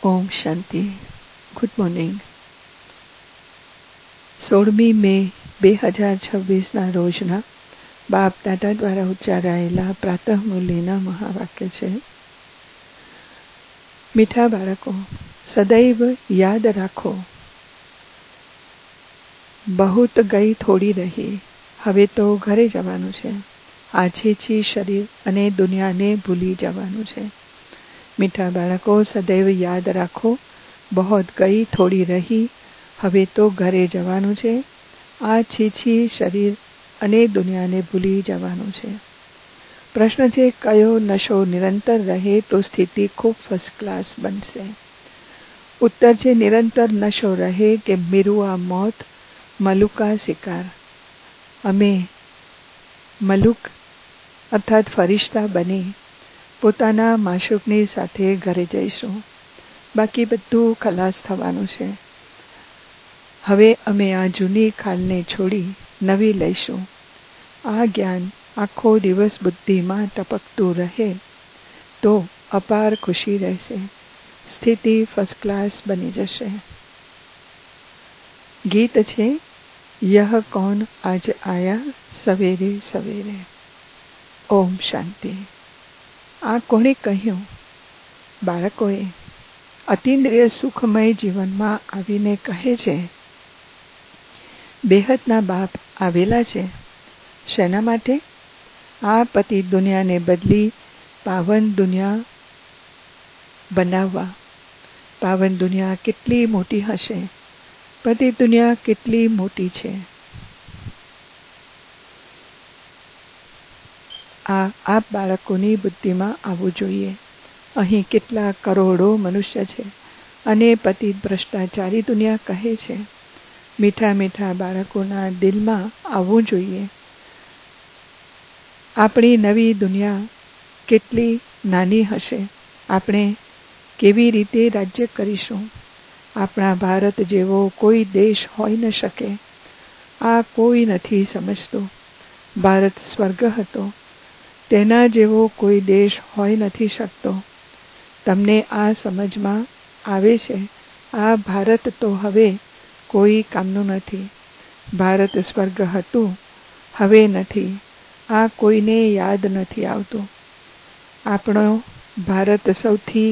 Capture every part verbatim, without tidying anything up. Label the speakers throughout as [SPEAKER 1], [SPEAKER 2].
[SPEAKER 1] ઓમ શાંતિ. Good morning. સોળમી મે બે હજાર છવ્વીસના રોજના બાપ દાદા દ્વારા ઉચ્ચારાયેલા પ્રાતઃ મુરલીના મહાવાક્ય છે. મીઠા બાળકો, સદૈવ યાદ રાખો, બહુત ગઈ થોડી રહી, હવે તો ઘરે જવાનું છે. આ છીછી શરીર અને દુનિયાને ભૂલી જવાનું છે. મીઠા બાળકો, સદૈવ યાદ રાખો, બહોત ગઈ થોડી રહી, હવે તો ઘરે જવાનું છે. આ છીછી શરીર અને દુનિયાને ભૂલી જવાનું છે. પ્રશ્ન છે, કયો નશો નિરંતર રહે તો સ્થિતિ ખૂબ ફર્સ્ટ ક્લાસ બનશે? ઉત્તર છે, નિરંતર નશો રહે કે મિરુઆ મોત, મલુકા શિકાર. અમે મલુક અર્થાત ફરિશ્તા બની પોતાના માશુકની સાથે ઘરે જઈશું. બાકી બધું ખલાસ થવાનું છે. હવે અમે આ જૂની ખાલને છોડી નવી લઈશું. આ જ્ઞાન આખો દિવસ બુદ્ધિમાં ટપકતું રહે તો અપાર ખુશી રહેશે. સ્થિતિ ફર્સ્ટ ક્લાસ બની જશે. ગીત છે, યહ કૌન આજ આયા સવેરે સવેરે. ઓમ શાંતિ. આ કોણે કહ્યું? બાળકોએ. અતિન્દ્રિય સુખમય જીવનમાં આવીને કહે છે, બેહદના બાપ આવેલા છે. શેના માટે? આ પતિ દુનિયાને બદલી પાવન દુનિયા બનાવવા. પાવન દુનિયા કેટલી મોટી હશે? પતિ દુનિયા કેટલી મોટી છે? આ આપ બાળકોની બુદ્ધિમાં આવવું જોઈએ. અહીં કેટલા કરોડો મનુષ્ય છે અને પતિ ભ્રષ્ટાચારી દુનિયા કહે છે. મીઠા મીઠા બાળકોના દિલમાં આવવું જોઈએ. આપણી નવી દુનિયા કેટલી નાની હશે? આપણે કેવી રીતે રાજ્ય કરીશું? આપણા ભારત જેવો કોઈ દેશ હોઈ ન શકે. આ કોઈ નથી સમજતું. ભારત સ્વર્ગ હતો, તેના જેવો કોઈ દેશ હોઈ નથી શકતો. તમને આ સમજમાં આવે છે? આ ભારત તો હવે કોઈ કામનું નથી. ભારત સ્વર્ગ હતું, હવે નથી. આ કોઈને યાદ નથી આવતું. આપણો ભારત સૌથી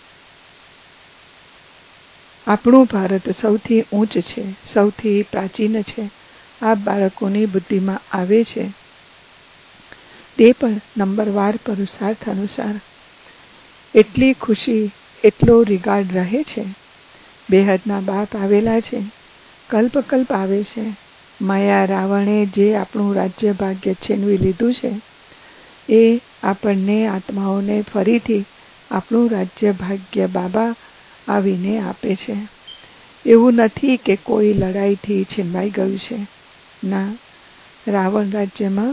[SPEAKER 1] આપણું ભારત સૌથી ઊંચ છે, સૌથી પ્રાચીન છે. આ બાળકોની બુદ્ધિમાં આવે છે તે પણ નંબરવાર પુરુષાર્થ અનુસાર. એટલી ખુશી, એટલો રિગાર્ડ રહે છે. બેહદના બાપ આવેલા છે. કલ્પ કલ્પ આવે છે. માયા રાવણે જે આપણું રાજ્ય ભાગ્ય છીનવી લીધું છે એ આપણને આત્માઓને ફરીથી આપણું રાજ્ય ભાગ્ય બાબા આવીને આપે છે. એવું નથી કે કોઈ લડાઈથી છીનવાઈ ગયું છે. ના, રાવણ રાજ્યમાં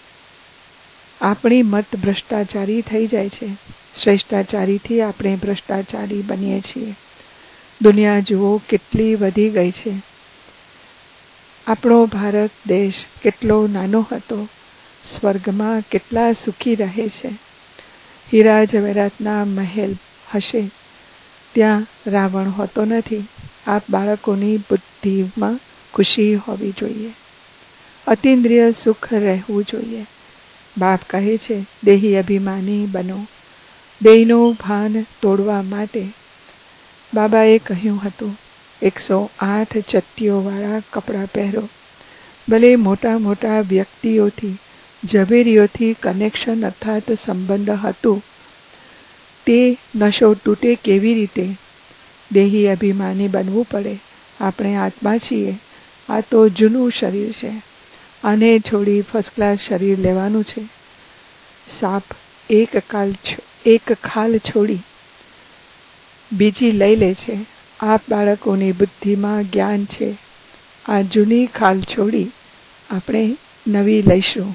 [SPEAKER 1] આપણી મત ભ્રષ્ટાચારી થઈ જાય છે. શ્રેષ્ઠાચારીથી આપણે ભ્રષ્ટાચારી બનીએ છીએ. દુનિયા જુઓ કેટલી વધી ગઈ છે. આપણો ભારત દેશ કેટલો નાનો હતો. સ્વર્ગમાં કેટલા સુખી રહે છે. હીરા જવેરાતના મહેલ હશે, ત્યાં રાવણ હોતો નથી. આ બાળકોની બુદ્ધિમાં ખુશી હોવી જોઈએ. અતિન્દ્રિય સુખ રહેવું જોઈએ. બાપ કહે છે, દેહી અભિમાની બનો. દેહનું ભાન તોડવા માટે બાબાએ કહ્યું હતું, એકસો આઠ ચત્તીઓવાળા કપડાં પહેરો. ભલે મોટા મોટા વ્યક્તિઓથી, ઝવેરીઓથી કનેક્શન અર્થાત સંબંધ હતું, તે નશો તૂટે કેવી રીતે? દેહી અભિમાની બનવું પડે. આપણે આત્મા છીએ. આ તો જૂનું શરીર છે. આને છોડી ફર્સ્ટ ક્લાસ શરીર લેવાનું છે. સાપ એક કાલ એક ખાલ છોડી બીજી લઈ લે છે. આ બાળકોની બુદ્ધિમાં જ્ઞાન છે. આ જૂની ખાલ છોડી આપણે નવી લઈશું.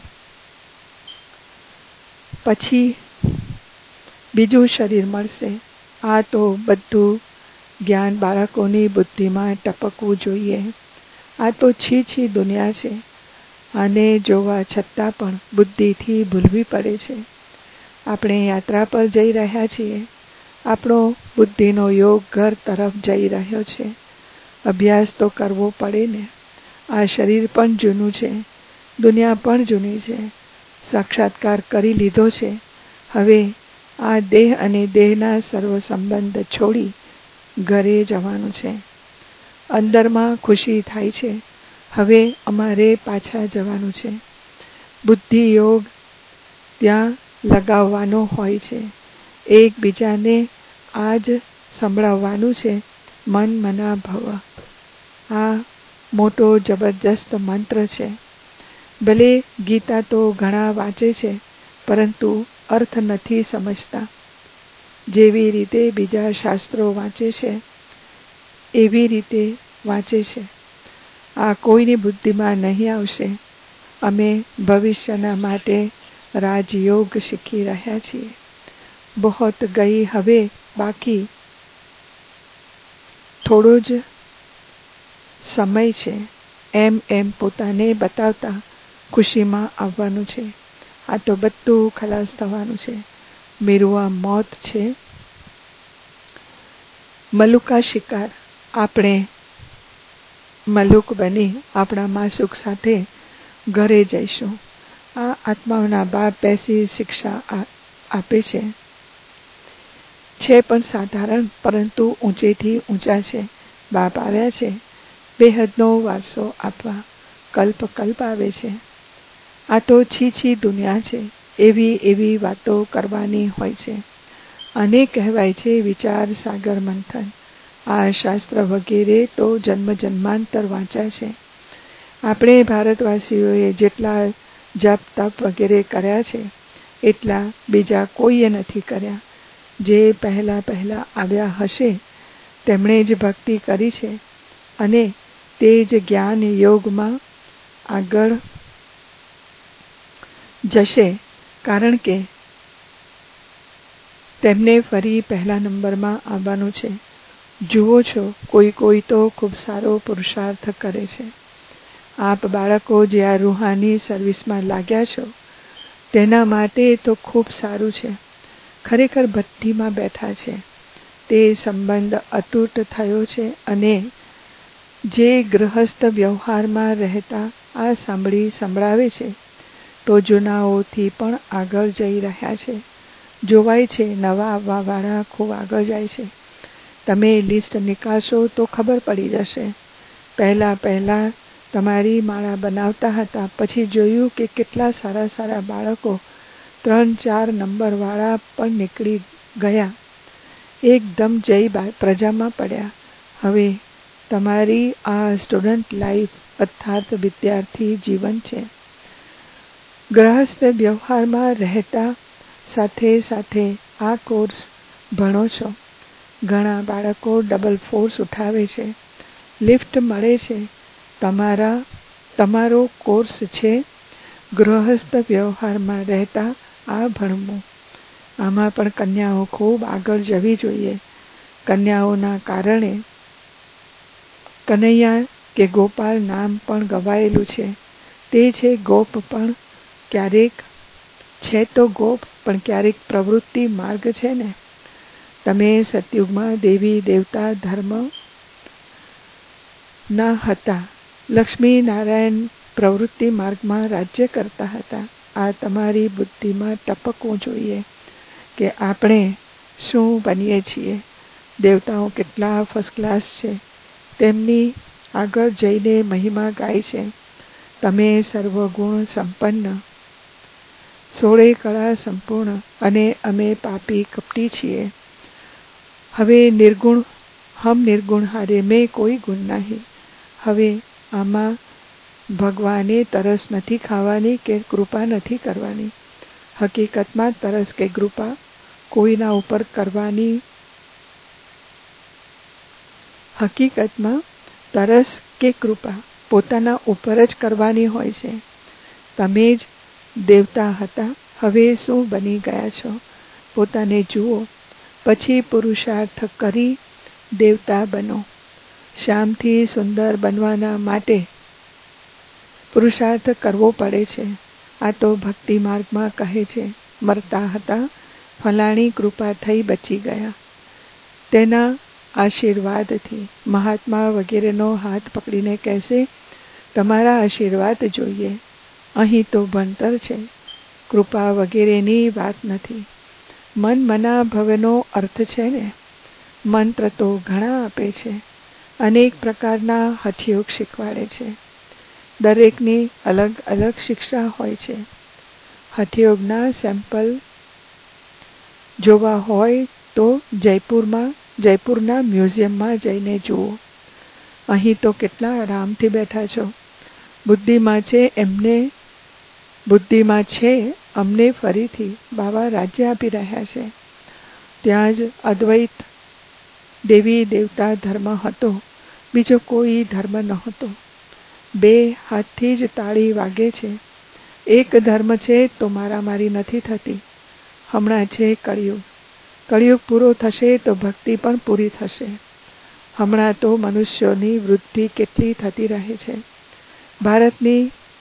[SPEAKER 1] પછી બીજું શરીર મળશે. આ તો બધું જ્ઞાન બાળકોની બુદ્ધિમાં ટપકવું જોઈએ. આ તો છીછી દુનિયા છે. આને જોવા છતાં પણ બુદ્ધિથી ભૂલવી પડે છે. આપણે યાત્રા પર જઈ રહ્યા છીએ. આપણો બુદ્ધિનો યોગ ઘર તરફ જઈ રહ્યો છે. અભ્યાસ તો કરવો પડે ને. આ શરીર પણ જૂનું છે, દુનિયા પણ જૂની છે. સાક્ષાત્કાર કરી લીધો છે. હવે આ દેહ અને દેહના સર્વ સંબંધ છોડી ઘરે જવાનું છે. અંદરમાં ખુશી થાય છે. હવે અમારે પાછા જવાનું છે. બુદ્ધિ યોગ ત્યાં લગાવવાનો હોય છે. એકબીજાને આ જ સંભળાવવાનું છે, મન મના ભવ. આ મોટો જબરજસ્ત મંત્ર છે. ભલે ગીતા તો ઘણા વાંચે છે, પરંતુ અર્થ નથી સમજતા. જેવી રીતે બીજા શાસ્ત્રો વાંચે છે એવી રીતે વાંચે છે. આ કોઈની બુદ્ધિમાં નહીં આવશે. અમે ભવિષ્યના માટે રાજયોગ શીખી રહ્યા છીએ. બહોત ગઈ, હવે બાકી થોડો જ સમય છે. એમ એમ પોતાને બતાવતા ખુશીમાં આવવાનું છે. આ તો બધું ખલાસ થવાનું છે. મેરુઆ મોત છે. મલુકા શિકાર. આપણે મલુક બની આપણા માસુક સાથે ઘરે જઈશું. આ આત્માઓના બાપ બેસી શિક્ષા આપે છે છે પણ સાધારણ, પરંતુ ઊંચેથી ઊંચા છે. બાપ આવ્યા છે બેહદનો વારસો આપવા. કલ્પ કલ્પ આવે છે. આ તો છીછી દુનિયા છે. એવી એવી વાતો કરવાની હોય છે. અને કહેવાય છે વિચાર સાગર મંથન. આ શાસ્ત્ર વગેરે તો જન્મ જન્માંતર વાંચ્યા છે. આપણે ભારતવાસીઓએ જેટલા જપ તપ વગેરે કર્યા છે એટલા બીજા કોઈએ નથી કર્યા. જે પહેલા પહેલા આવ્યા હશે તેમણે જ ભક્તિ કરી છે અને તે જ જ્ઞાન યોગમાં આગળ જશે, કારણ કે તેમને ફરી પહેલા નંબરમાં આવવાનું છે. જુઓ છો, કોઈ કોઈ તો ખૂબ સારો પુરુષાર્થ કરે છે. આપ બાળકો જે આ રૂહાની સર્વિસમાં લાગ્યા છો તેના માટે તો ખૂબ સારું છે. ખરેખર ભઠ્ઠીમાં બેઠા છે. તે સંબંધ અતૂટ થયો છે અને જે ગૃહસ્થ વ્યવહારમાં રહેતા આ સાંભળી સંભળાવે છે તો જૂનાઓથી પણ આગળ જઈ રહ્યા છે. જોવાય છે નવા આવવાવાળા ખૂબ આગળ જાય છે. તમે લિસ્ટ નીકાળશો તો ખબર પડી જશે. પહેલાં પહેલાં તમારી માળા બનાવતા હતા, પછી જોયું કે કેટલા સારા સારા બાળકો ત્રણ ચાર નંબરવાળા પણ નીકળી ગયા. એકદમ જય પ્રજામાં પડ્યા. હવે તમારી આ સ્ટુડન્ટ લાઈફ અર્થાત વિદ્યાર્થી જીવન છે. ગૃહસ્થ વ્યવહારમાં રહેતા સાથે સાથે આ કોર્સ ભણો છો. ઘણા બાળકો ડબલ ફોર્સ ઉઠાવે છે. લિફ્ટ મળે છે. તમારા તમારો કોર્સ છે ગૃહસ્થ વ્યવહારમાં રહેતા આ ભણવું. આમાં પણ કન્યાઓ ખૂબ આગળ જવી જોઈએ. કન્યાઓના કારણે કનૈયા કે ગોપાલ નામ પણ ગવાયેલું છે. તે છે ગોપ, પણ ક્યારેક છે તો ગોપ પણ ક્યારેક પ્રવૃત્તિ માર્ગ છે ને. તમે સતયુગમાં દેવી દેવતા ધર્મ ના હતા. લક્ષ્મી નારાયણ પ્રવૃત્તિ માર્ગમાં રાજ્ય કરતા હતા. આ તમારી બુદ્ધિમાં ટપકવું જોઈએ કે આપણે શું બનીએ છીએ. દેવતાઓ કેટલા ફર્સ્ટ ક્લાસ છે. તેમની આગળ જઈને મહિમા ગાય છે. તમે સર્વગુણ સંપન્ન, સોળે કળા સંપૂર્ણ અને અમે પાપી કપટી છીએ. હવે નિર્ગુણ, હમ નિર્ગુણ હારે મેં કોઈ ગુણ નહીં. હવે આમાં ભગવાને તરસ નથી ખાવાની કે કૃપા નથી કરવાની. હકીકતમાં તરસ કે કૃપા કોઈના ઉપર કરવાની હકીકતમાં તરસ કે કૃપા પોતાના ઉપર જ કરવાની હોય છે. તમે જ દેવતા હતા, હવે શું બની ગયા છો? પોતાને જુઓ, પછી પુરુષાર્થ કરી દેવતા બનો. શ્યામથી સુંદર બનવાના માટે પુરુષાર્થ કરવો પડે છે. આ તો ભક્તિ માર્ગમાં કહે છે મરતા હતા, ફલાણી કૃપા થઈ બચી ગયા. તેના આશીર્વાદથી મહાત્મા વગેરેનો હાથ પકડીને કહેશે, તમારા આશીર્વાદ જોઈએ. અહીં તો ભણતર છે, કૃપા વગેરેની વાત નથી. મન મના ભવનો અર્થ છે ને. મંત્ર તો ઘણા આપે છે, અનેક પ્રકારના હઠયોગ શીખવાડે છે. દરેકની અલગ અલગ શિક્ષા હોય છે. હઠયોગના સેમ્પલ જોવા હોય તો જયપુરમાં જયપુરના મ્યુઝિયમમાં જઈને જુઓ. અહીં તો કેટલા આરામથી બેઠા છો. બુદ્ધિમાં છે એમને બુદ્ધિમાં છે અમને ફરીથી બાબા રાજ્ય આપી રહ્યા છે. ત્યાં જ અદ્વૈત દેવી દેવતા ધર્મ હતો, બીજો કોઈ ધર્મ નહોતો. બે હાથથી જ તાળી વાગે છે. એક ધર્મ છે તો મારામારી નથી થતી. હમણાં છે કળિયુગ. કળિયુગ પૂરો થશે તો ભક્તિ પણ પૂરી થશે. હમણાં તો મનુષ્યોની વૃદ્ધિ કેટલી થતી રહે છે. ભારતની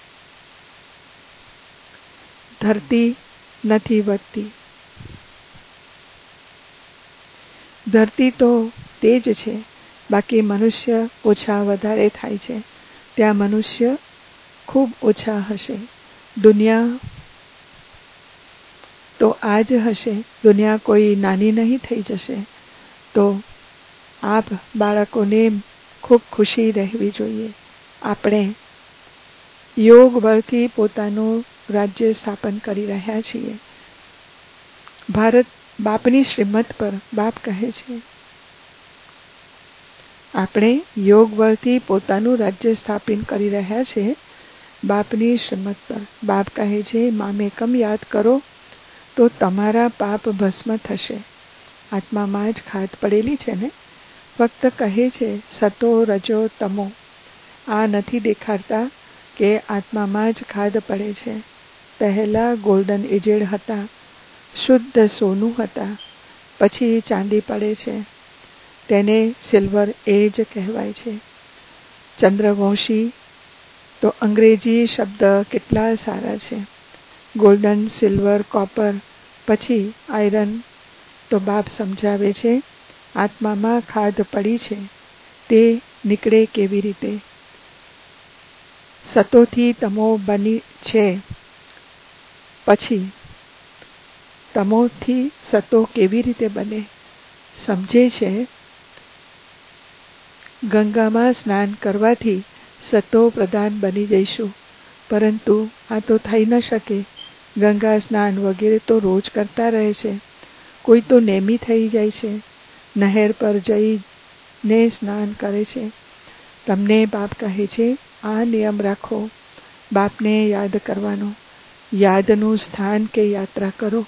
[SPEAKER 1] ધરતી નથી વધતી. ધરતી તો તે જ છે, બાકી મનુષ્ય ઓછા વધારે થાય છે. ત્યાં મનુષ્ય ખૂબ ઓછા હશે. દુનિયા તો આ જ હશે. દુનિયા કોઈ નાની નહીં થઈ જશે. તો આપ બાળકોને ખૂબ ખુશી રહેવી જોઈએ. આપણે યોગ બળથી પોતાનું રાજ્ય સ્થાપન કરી રહ્યા છીએ. ભારત બાપની શ્રીમત પર બાપ કહે છે, આપણે યોગ બળથી પોતાનું રાજ્ય સ્થાપિત કરી રહ્યા છે. બાપની શ્રીમત પર બાપ કહે છે, મામેકમ યાદ કરો તો તમારા પાપ ભસ્મ થશે. આત્મામાં જ ખાદ પડેલી છે ને. ફક્ત કહે છે સતો રજો તમો. આ નથી દેખાડતા કે આત્મામાં જ ખાદ પડે છે. પહેલા ગોલ્ડન એજેડ હતા, શુદ્ધ સોનું હતા, પછી ચાંદી પડે છે. તેને સિલ્વર એજ કહેવાય છે. ચંદ્રવંશી તો અંગ્રેજી શબ્દ કેટલા સારા છે. ગોલ્ડન, સિલ્વર, કોપર, પછી આયરન. તો બાપ સમજાવે છે આત્મામાં ખાદ પડી છે, તે નીકળે કેવી રીતે. સતોથી તમો બની છે, પછી તમોથી સતો કેવી રીતે બને સમજે છે. ગંગામાં સ્નાન કરવાથી સતો પ્રધાન બની જઈશું, પરંતુ આ તો થઈ ન શકે. ગંગા સ્નાન વગેરે તો રોજ કરતા રહે છે. કોઈ તો નેમી થઈ જાય છે, નહેર પર જઈને સ્નાન કરે છે. તમને બાપ કહે છે આ નિયમ રાખો. બાપને યાદ કરવાનો. યાદનું સ્થાન કે યાત્રા કરો.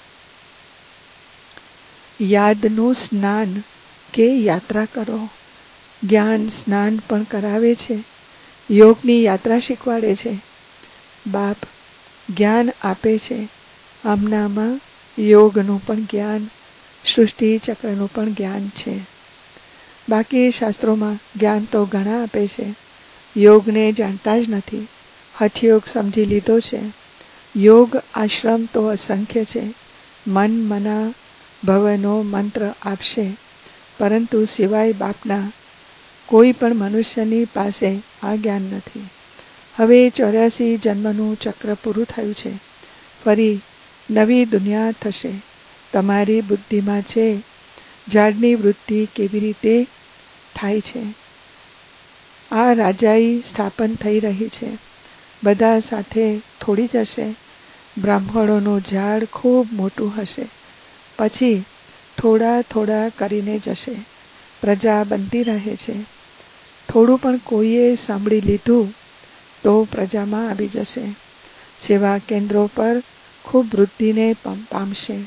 [SPEAKER 1] યાદનું સ્નાન કે યાત્રા કરો. જ્ઞાન સ્નાન પણ કરાવે છે. યોગની યાત્રા શીખવાડે છે. બાપ જ્ઞાન આપે છે. આમનામાં યોગનું પણ જ્ઞાન, સૃષ્ટિ ચક્રનું પણ જ્ઞાન છે. બાકી શાસ્ત્રોમાં જ્ઞાન તો ઘણા આપે છે. યોગને જાણતા જ નથી. હઠયોગ સમજી લીધો છે. યોગ આશ્રમ તો અસંખ્ય છે. મન મના ભવનો મંત્ર આપશે, પરંતુ સિવાય બાપના કોઈ પણ મનુષ્યની પાસે આ જ્ઞાન નથી. હવે ચોર્યાસી જન્મનું ચક્ર પૂરું થયું છે. ફરી નવી દુનિયા થશે. તમારી બુદ્ધિમાં છે ઝાડની વૃદ્ધિ કેવી રીતે થાય છે. આ રાજાઈ સ્થાપન થઈ રહી છે. બધા સાથે થોડી જશે. બ્રાહ્મણોનું ઝાડ ખૂબ મોટું હશે, પછી થોડા થોડા કરીને જશે. પ્રજા બનતી રહે છે. થોડું પણ કોઈએ સાંભળી લીધું તો પ્રજામાં આવી જશે. સેવા કેન્દ્રો પર ખૂબ વૃદ્ધિને પામશે.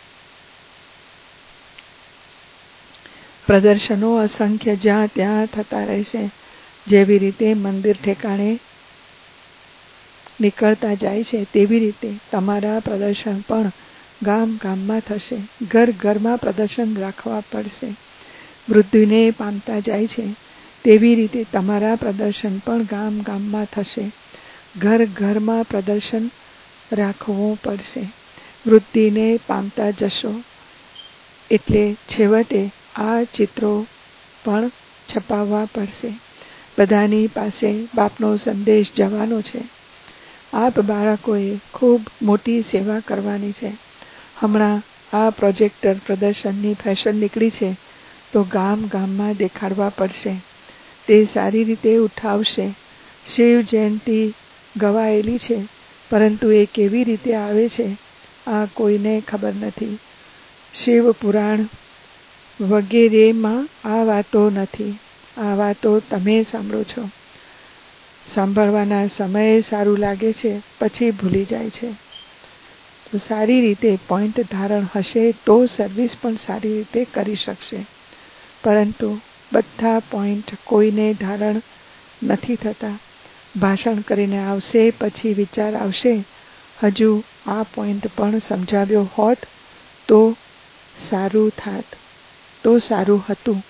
[SPEAKER 1] પ્રદર્શનો અસંખ્ય જ્યાં ત્યાં થતા રહેશે. જેવી રીતે મંદિર ઠેકાણે નીકળતા જાય છે, તેવી રીતે તમારા પ્રદર્શન પણ ગામ ગામમાં થશે. ઘર ઘરમાં પ્રદર્શન રાખવા પડશે. વૃદ્ધિને પામતા જાય છે, તેવી રીતે તમારા પ્રદર્શન પણ ગામ ગામમાં થશે. ઘર ઘરમાં પ્રદર્શન રાખવું પડશે. વૃદ્ધિને પામતા જશો એટલે છેવટે આ ચિત્રો પણ છપાવવા પડશે. બધાની પાસે બાપનો સંદેશ જવાનો છે. આપ બાળકોએ ખૂબ મોટી સેવા કરવાની છે. હમણાં આ પ્રોજેક્ટર પ્રદર્શનની ફેશન નીકળી છે, તો ગામ ગામમાં દેખાડવા પડશે. તે સારી રીતે ઉઠાવશે. શિવ જયંતિ ગવાયેલી છે, પરંતુ એ કેવી રીતે આવે છે આ કોઈને ખબર નથી. શિવ પુરાણ વગેરેમાં આ વાતો નથી. આ વાતો તમે સાંભળો છો. સાંભળવાના સમયે સારું લાગે છે, પછી ભૂલી જાય છે. તો સારી રીતે પોઈન્ટ ધારણ હશે તો સર્વિસ પણ સારી રીતે કરી શકશે. પરંતુ બધા પોઈન્ટ કોઈને ધારણ નથી થતા. ભાષણ કરીને આવશે, પછી વિચાર આવશે, હજુ આ પોઈન્ટ પણ સમજાવ્યો હોત તો સારું થાત, તો સારું હતું.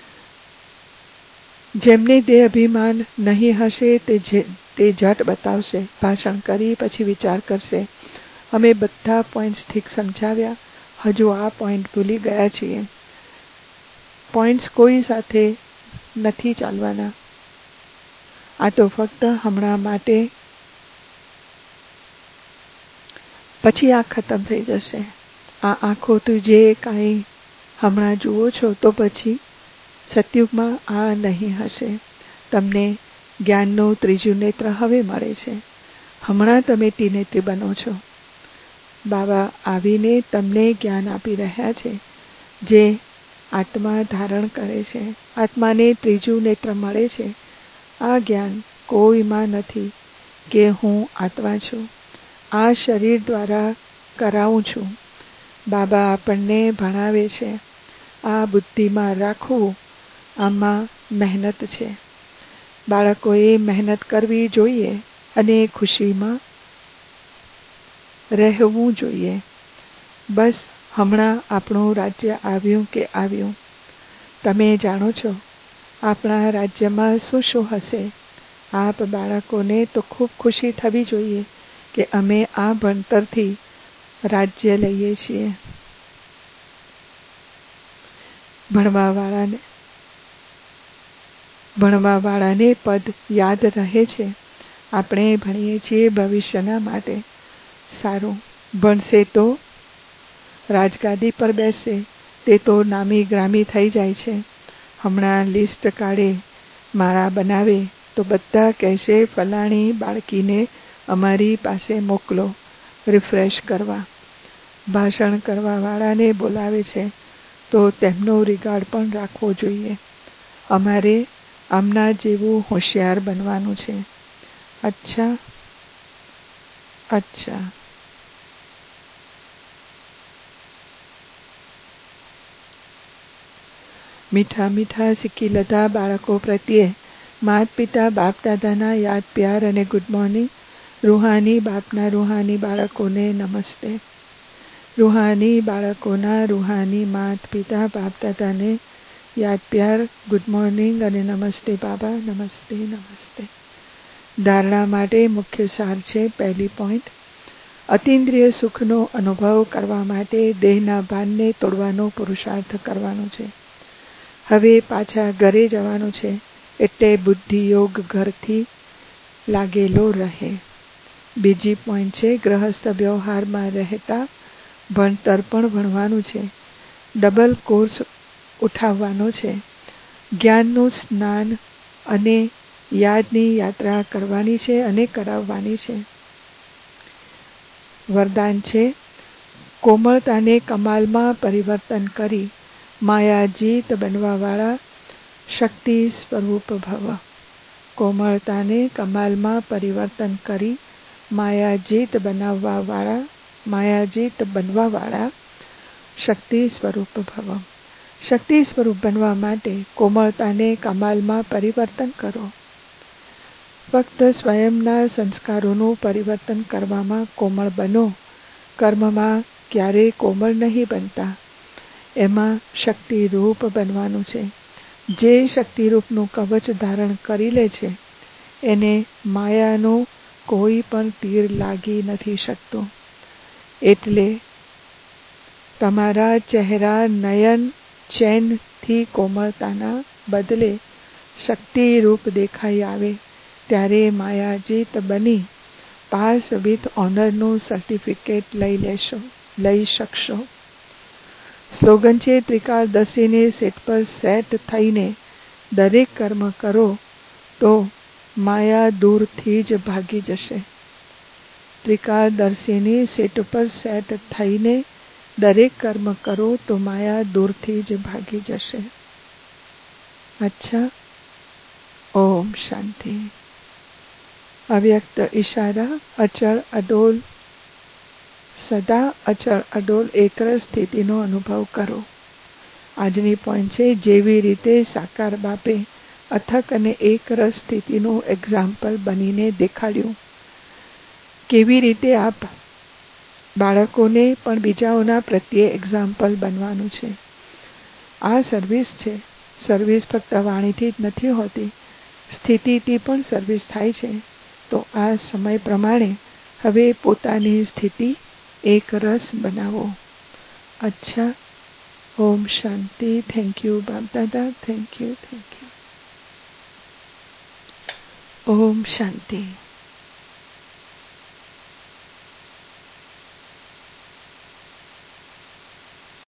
[SPEAKER 1] જેમને તે અભિમાન નહીં હશે તે તે ઝટ બતાવશે. ભાષણ કરી પછી વિચાર કરશે, અમે બધા પોઈન્ટ્સ ઠીક સમજાવ્યા, હજુ આ પોઈન્ટ ભૂલી ગયા છીએ. પોઈન્ટ્સ કોઈ સાથે નથી ચાલવાના. આ તો ફક્ત હમણાં માટે, પછી આ ખતમ થઈ જશે. આ આંખોથી જે કાંઈ હમણાં જુઓ છો, તો પછી સતયુગમાં આ નહીં હશે. તમને જ્ઞાનનું ત્રીજું નેત્ર હવે મળે છે. હમણાં તમે ત્રિનેત્રી બનો છો. બાબા આવીને તમને જ્ઞાન આપી રહ્યા છે, જે આત્મા ધારણ કરે છે. આત્માને ત્રીજું નેત્ર મળે છે. આ જ્ઞાન કોઈમાં નથી કે હું આત્મા છું. આ શરીર દ્વારા કરાવું છું. બાબા આપણને ભણાવે છે. આ બુદ્ધિમાં રાખવું. આમાં મહેનત છે. બાળકોએ મહેનત કરવી જોઈએ અને ખુશીમાં રહેવું જોઈએ. બસ હમણાં આપણું રાજ્ય આવ્યું કે આવ્યું. તમે જાણો છો આપણા રાજ્યમાં શું શું હશે. આપ બાળકોને તો ખૂબ ખુશી થવી જોઈએ કે અમે આ ભણતરથી રાજ્ય લઈએ છીએ. ભણવાવાળાને ભણવાવાળાને પદ યાદ રહે છે. આપણે ભણીએ છીએ ભવિષ્યના માટે. સારું ભણશે તો રાજગાદી પર બેસશે. તે તો નામી ગ્રામી થઈ જાય છે. હમણાં લિસ્ટ કાઢે, માળા બનાવે તો બધા કહેશે ફલાણી બાળકીને અમારી પાસે મોકલો રિફ્રેશ કરવા. ભાષણ કરવાવાળાને બોલાવે છે તો તેમનો રિગાર્ડ પણ રાખવો જોઈએ. અમારે આમના જેવું હોશિયાર બનવાનું છે. અચ્છા અચ્છા મીઠા મીઠા શીખી લેતા બાળકો પ્રત્યે માત પિતા બાપ દાદાના યાદ પ્યાર અને ગુડ મોર્નિંગ. રૂહાની બાપના રૂહાની બાળકોને નમસ્તે. રૂહાની બાળકોના રૂહાની માત પિતા બાપ દાદાને યાદ પ્યાર, ગુડ મોર્નિંગ અને નમસ્તે બાબા. નમસ્તે નમસ્તે. ધારણા માટે મુખ્ય સાર છે. પહેલી પોઈન્ટ, અતિન્દ્રિય સુખનો અનુભવ કરવા માટે દેહના ભાનને તોડવાનો પુરુષાર્થ કરવાનો છે. હવે પાછા ઘરે જવાનું છે, એટલે બુદ્ધિયોગ ઘરથી લાગેલો રહે. બીજી પોઈન્ટ છે, ગ્રહસ્થ વ્યવહારમાં રહેતા ભણતર પણ ભણવાનું છે. ડબલ કોર્સ ઉઠાવવાનો છે. જ્ઞાનનું સ્નાન અને યાદની યાત્રા કરવાની છે અને કરાવવાની છે. વરદાન છે, કોમળતાને કમાલમાં પરિવર્તન કરી માયાજીત બનવાવાળા શક્તિ સ્વરૂપ ભવ. કોમળતાને કમાલમાં પરિવર્તન કરી માયાજીત બનાવવાવાળા માયાજીત બનવાવાળા શક્તિ સ્વરૂપ ભવ. શક્તિ સ્વરૂપ બનવા માટે કોમળતાને કમાલમાં પરિવર્તન કરો. ફક્ત સ્વયંના સંસ્કારોનું પરિવર્તન કરવામાં કોમળ બનો. કર્મમાં ક્યારેય કોમળ નહીં બનતા. એમાં શક્તિરૂપ બનવાનું છે. જે શક્તિરૂપનું કવચ ધારણ કરી લે છે એને માયાનું કોઈ પણ તીર લાગી નથી શકતું. એટલે તમારા ચહેરા નયન ચેન ત્યાગથી કોમળતાના બદલે શક્તિરૂપ દેખાઈ આવે ત્યારે માયાજીત બની પાસ વિથ ઓનરનું સર્ટિફિકેટ લઈ લેશો લઈ શકશો. સ્લોગન છે, ત્રિકાળદર્શીની સીટ પર સેટ થઈને દરેક કર્મ કરો તો માયા દૂરથી જ ભાગી જશે. ત્રિકાળદર્શીની સીટ પર સેટ થઈને દરેક કર્મ કરો તો માયા દૂરથી જ ભાગી જશે. અચ્છા, ઓમ શાંતિ. અવ્યક્ત ઈશારા. અચળ અડોલ સદા અચળ અડોલ એકરસ સ્થિતિનો અનુભવ કરો. આજની પોઈન્ટ છે, જેવી રીતે સાકાર બાપે અથક અને એકરસ સ્થિતિનું એક્ઝામ્પલ બનીને દેખાડ્યું, કેવી રીતે આપ બાળકોને પણ બીજાઓના પ્રત્યે એક્ઝામ્પલ બનવાનું છે. આ સર્વિસ છે. સર્વિસ ફક્ત વાણીથી જ નથી હોતી, સ્થિતિથી પણ સર્વિસ થાય છે. તો આ સમય પ્રમાણે હવે પોતાની સ્થિતિ એક રસ બનાવો. અચ્છા, ઓમ શાંતિ. Thank you Bap Dada. Thank you thank you. Om Shanti.